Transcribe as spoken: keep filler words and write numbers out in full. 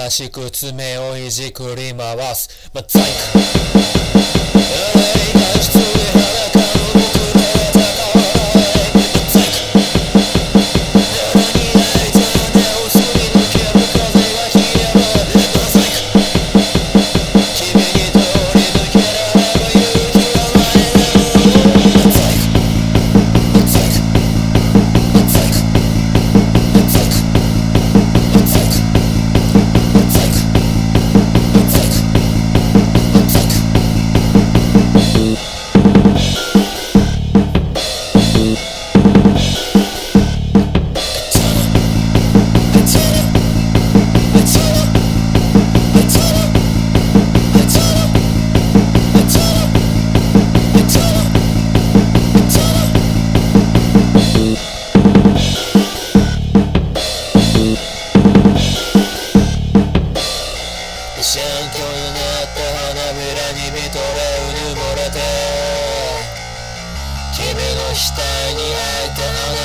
らしく爪をいじくり回すマザイク脱出で裸の僕らは高いマザイク肌に開いた羽をすり抜ける風が冷えるマザイク君に通り抜けられば勇気はないマザイクマザイクマザイクマザイクマザイクシャンコになった花びらに見とれうぬぼれて君の額に開いた穴